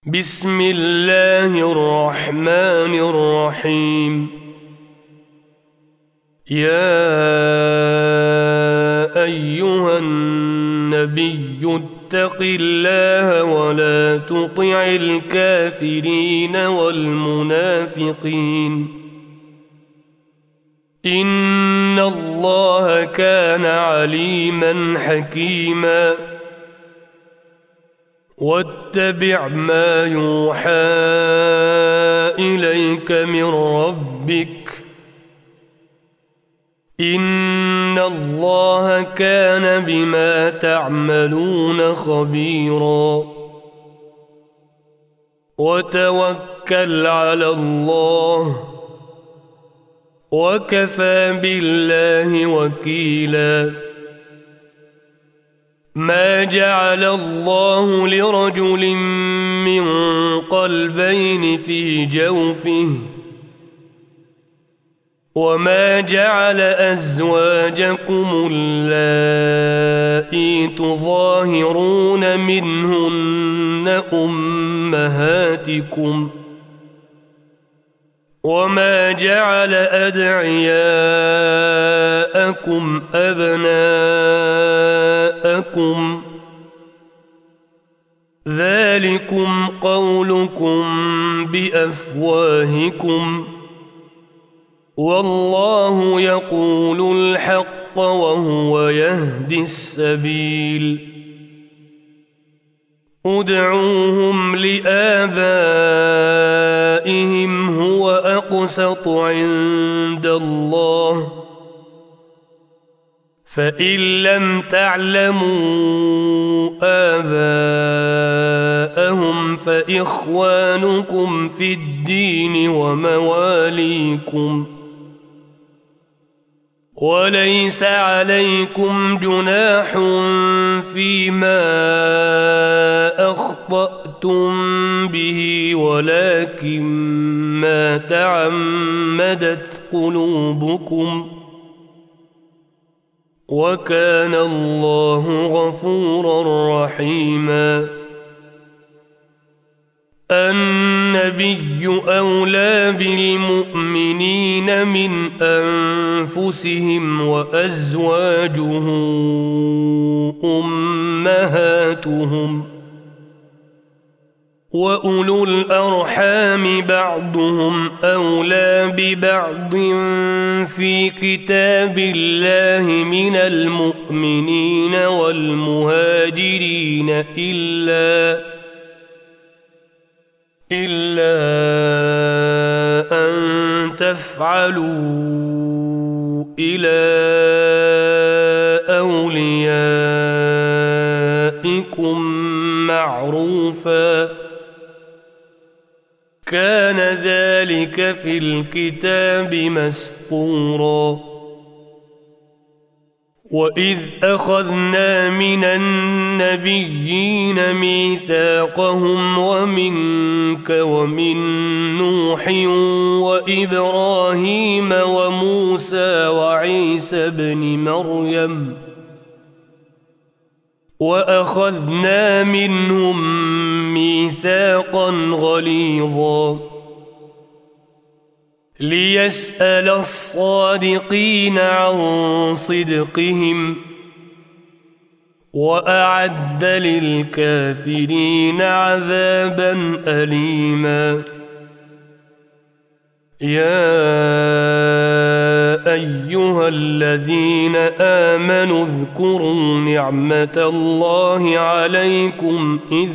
بسم الله الرحمن الرحيم. يا أيها النبي اتق الله ولا تطع الكافرين والمنافقين، إن الله كان عليما حكيما. واتبع ما يوحى إليك من ربك، إن الله كان بما تعملون خبيرا. وتوكل على الله، وكفى بالله وكيلا. ما جعل الله لرجل من قلبين في جوفه، وما جعل أزواجكم اللائي تظاهرون منهن أمهاتكم، وما جعل أدعياءكم أبناءكم، ذلكم قولكم بأفواهكم، والله يقول الحق وهو يهدي السبيل. ادعوهم لآبائهم هو أقسط عند الله، فإن لم تعلموا آباءهم فإخوانكم في الدين ومواليكم، وليس عليكم جناح فيما أخطأتم به، ولكن ما تعمدت قلوبكم، وكان الله غفورا رحيما. النبي أولى بالمؤمنين من أنفسهم، وأزواجه أمهاتهم، وأولو الأرحام بعضهم أولى ببعض في كتاب الله من المؤمنين والمهاجرين إلا أن تفعلوا إلى أوليائكم معروفا، كان ذلك في الكتاب مسطورا. وإذ أخذنا من النبيين ميثاقهم ومنك ومن نوح وإبراهيم وموسى وعيسى بن مريم، وأخذنا منهم ميثاقا غليظا، ليسأل الصادقين عن صدقهم، وأعد للكافرين عذابا أليما. يا أيها الذين آمنوا اذكروا نعمة الله عليكم إذ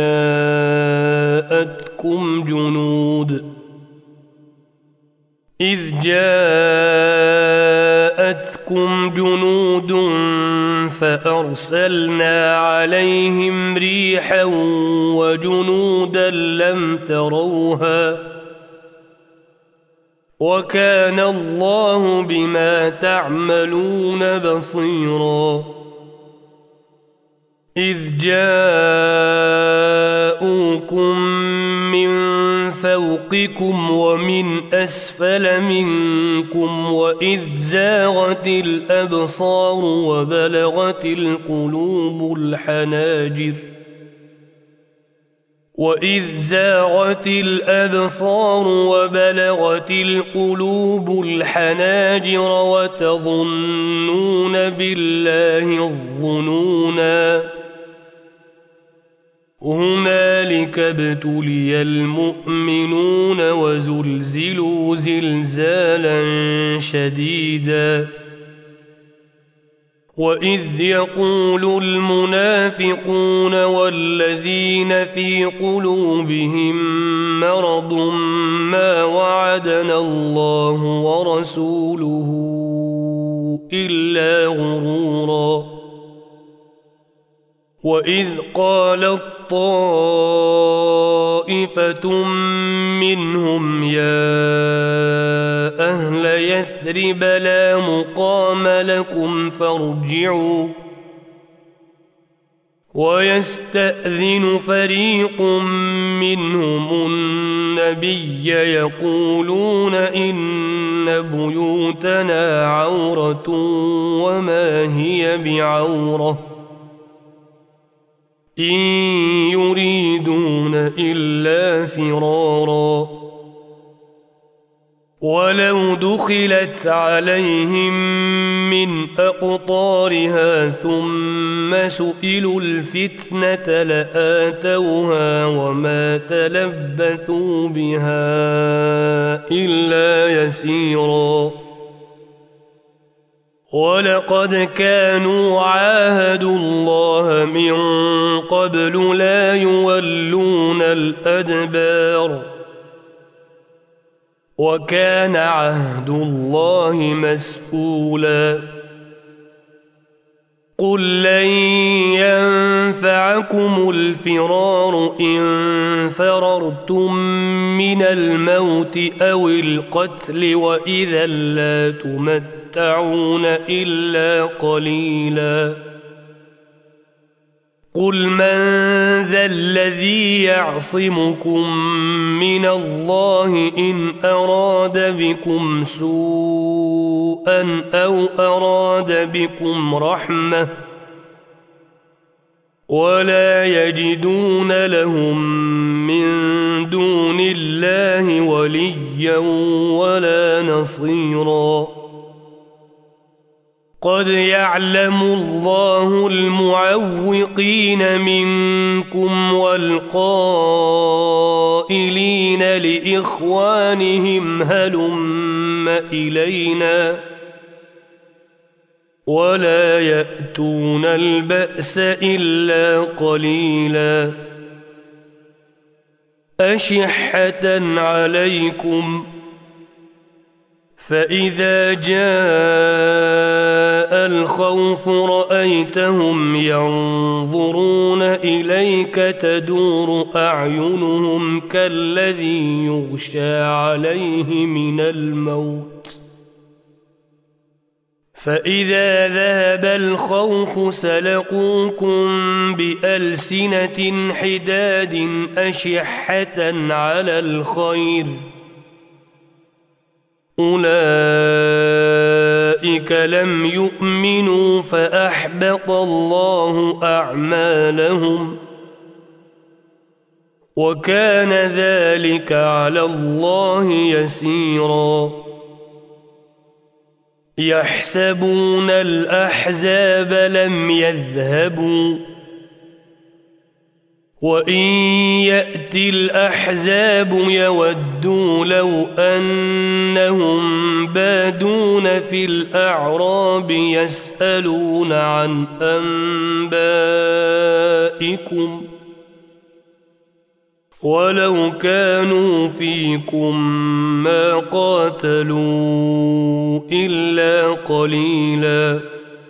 جاءتكم جنود فأرسلنا عليهم ريحا وجنودا لم تروها، وكان الله بما تعملون بصيرا. إذ جاءوكم من فوقكم ومن أسفل منكم، وإذ زاغت الأبصار وبلغت القلوب الحناجر، وإذ زاغت الأبصار وبلغت القلوب الحناجر وتظنون بالله الظنونا هنالك ابتلي المؤمنون وزلزلوا زلزالا شديدا وإذ يقول المنافقون والذين في قلوبهم مرض ما وعدنا الله ورسوله إلا غرورا وإذ قالت طائفة منهم يا أهل يثرب لا مقام لكم فارجعوا ويستأذن فريق منهم النبي يقولون إن بيوتنا عورة وما هي بعورة إن يريدون إلا فرارا ولو دخلت عليهم من أقطارها ثم سئلوا الفتنة لآتوها وما تلبثوا بها إلا يسيرا ولقد كانوا عاهدوا الله من قبل لا يولون الأدبار وكان عهد الله مسؤولا قل لن ينفعكم الفرار إن فررتم من الموت أو القتل وإذا لا تمتعون إلا قليلا قل من ذا الذي يعصمكم من الله إن أراد بكم سوءا أو أراد بكم رحمة ولا يجدون لهم من دون الله وليا ولا نصيرا قد يعلم الله المعوقين منكم والقائلين لإخوانهم هلم إلينا ولا يأتون البأس إلا قليلا أشحة عليكم فإذا جاء الخوف رأيتهم ينظرون إليك تدور أعينهم كالذي يغشى عليه من الموت فإذا ذهب الخوف سلقوكم بألسنة حداد أشحة على الخير أولئك لم يؤمنوا فأحبط الله أعمالهم وكان ذلك على الله يسيرا يحسبون الأحزاب لم يذهبوا وإن يأتي الأحزاب يودوا لو أنهم بادون في الأعراب يسألون عن أنبائكم ولو كانوا فيكم ما قاتلوا إلا قليلا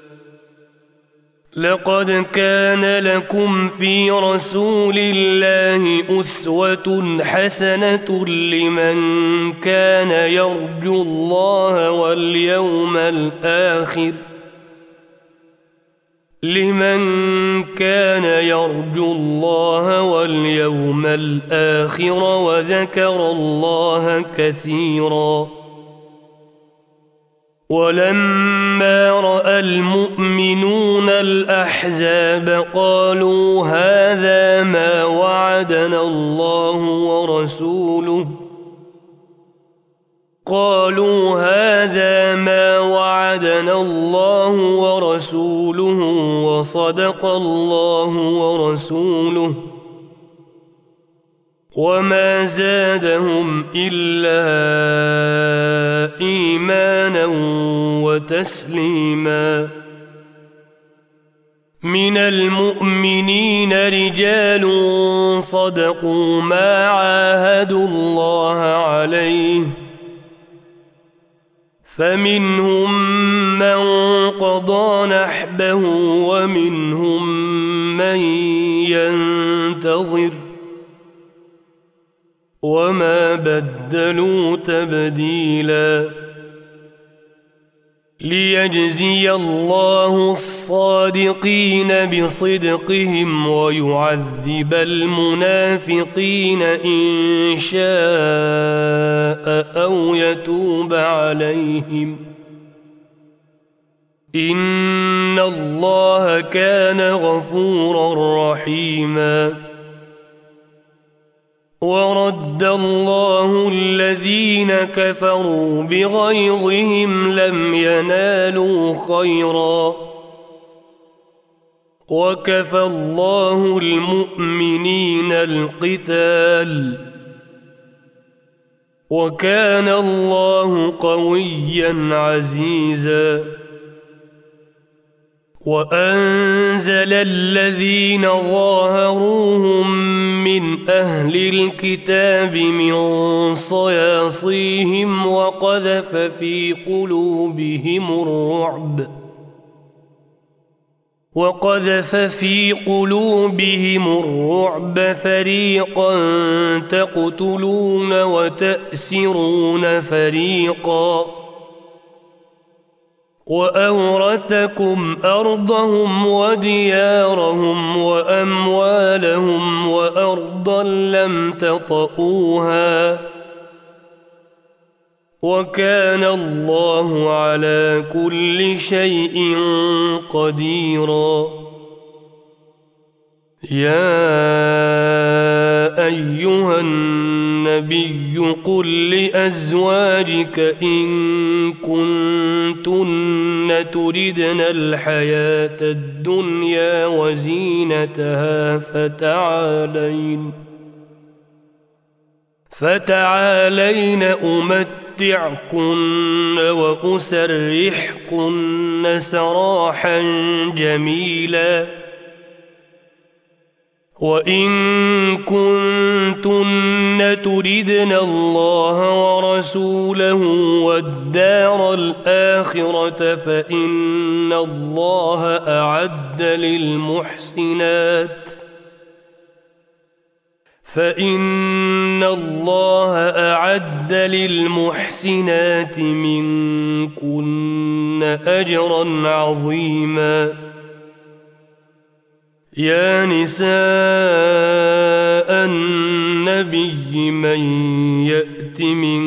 لقد كان لكم في رسول الله أسوة حسنة لمن كان يرجو الله واليوم الآخر وذكر الله كثيرا ولما رأى المؤمنون الأحزاب قالوا هذا ما وعدنا الله ورسوله وصدق الله ورسوله وما زادهم إلا إيمانا وتسليما. من المؤمنين رجال صدقوا ما عاهدوا الله عليه فمنهم من قضى نحبه ومنهم من ينتظر وما بدلوا تبديلا. ليجزي الله الصادقين بصدقهم ويعذب المنافقين إن شاء أو يتوب عليهم إن الله كان غفورا رحيما. ورد الله الذين كفروا بغيظهم لم ينالوا خيرا وكفى الله المؤمنين القتال وكان الله قويا عزيزا. وأنزل الذين ظاهروهم من أهل الكتاب من صياصيهم وقذف في قلوبهم الرعب فريقا تقتلون وتأسرون فريقا وأورثكم أرضهم وديارهم وأموالهم وأرضا لم تطئوها وكان الله على كل شيء قديرا. يا أيها النبي قل لأزواجك إن كنتن تردن الحياة الدنيا وزينتها فتعالين أمتعكن وأسرحكن سراحا جميلا. وإن كنتن تردن الله ورسوله والدار الآخرة فإن الله أعد للمحسنات منكن أجرا عظيما. يا نساء النبي من يأت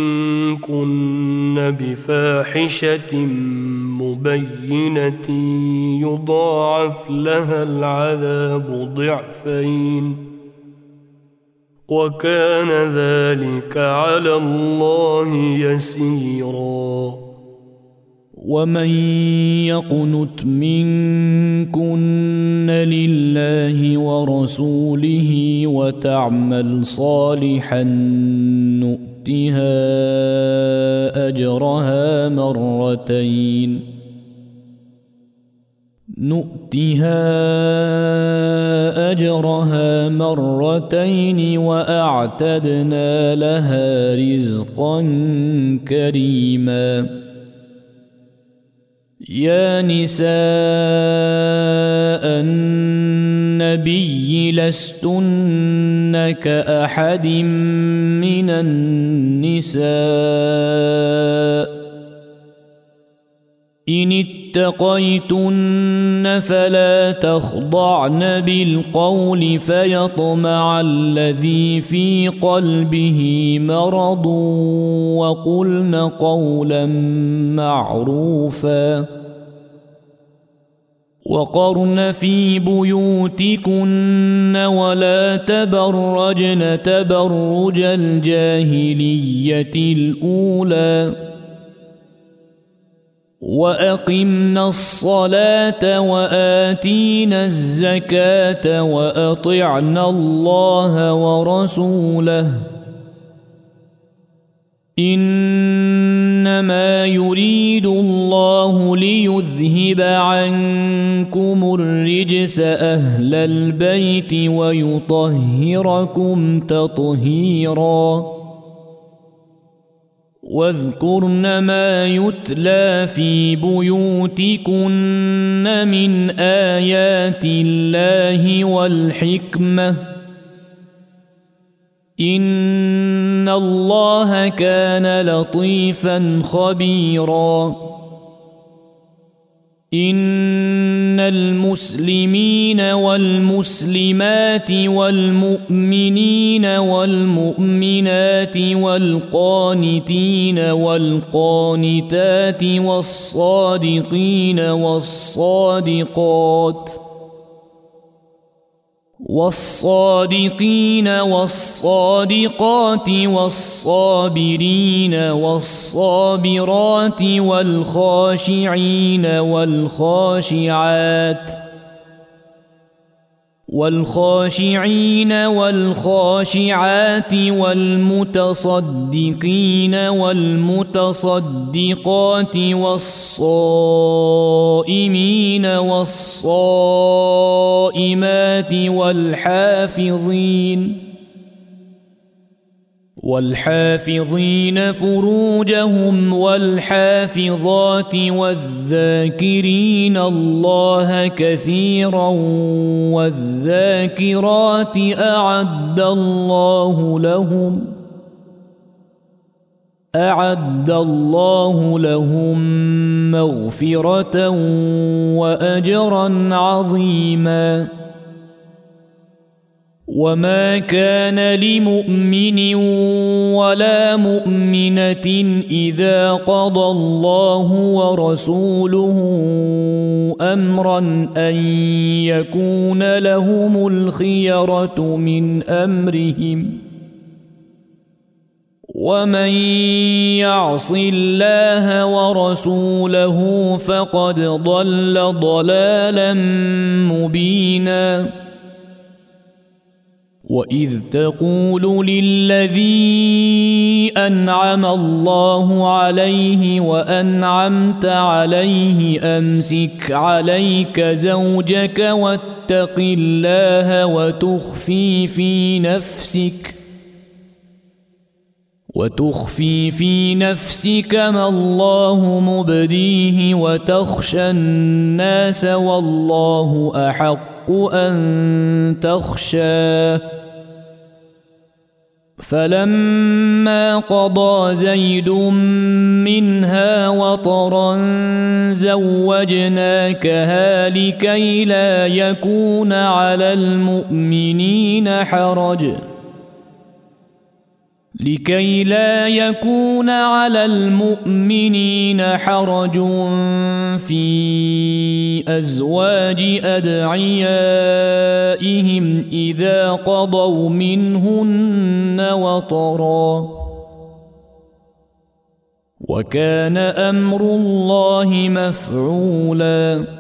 منكن بفاحشة مبينة يضاعف لها العذاب ضعفين وكان ذلك على الله يسيرا. ومن يقنت منكن لله ورسوله وتعمل صالحا نؤتها أجرها مرتين وأعتدنا لها رزقا كريما. يا نساء النبي لستن كأحد من النساء إن اتقيتن فلا تخضعن بالقول فيطمع الذي في قلبه مرض وقلن قولا معروفا وقرن في بيوتكن ولا تبرجن تبرج الجاهلية الأولى وأقمنا الصلاة وآتينا الزكاة وأطعنا الله ورسوله إنما يريد الله ليذهب عنكم الرجس أهل البيت ويطهركم تطهيرا واذكرن ما يتلى في بيوتكن من آيات الله والحكمة إن الله كان لطيفا خبيرا إن المسلمين والمسلمات والمؤمنين والمؤمنات والقانتين والقانتات والصادقين والصادقات والصابرين والصابرات والخاشعين والخاشعات والمتصدقين والمتصدقات والصائمين والصائمات والحافظين فروجهم والحافظات والذاكرين الله كثيرا والذاكرات أعد الله لهم مغفرة وأجرا عظيما وما كان لمؤمن ولا مؤمنة إذا قضى الله ورسوله أمرا أن يكون لهم الخيرة من أمرهم ومن يعص الله ورسوله فقد ضل ضلالا مبينا وإذ تقول للذي أنعم الله عليه وأنعمت عليه أمسك عليك زوجك واتق الله وتخفي في نفسك ما الله مبديه وتخشى الناس والله أحق أن تخشاه فلما قضى زيد منها وطرا زوجناكها لكي لا يكون على المؤمنين حرج في أزواج أدعيائهم إذا قضوا منهن وطرا وكان أمر الله مفعولا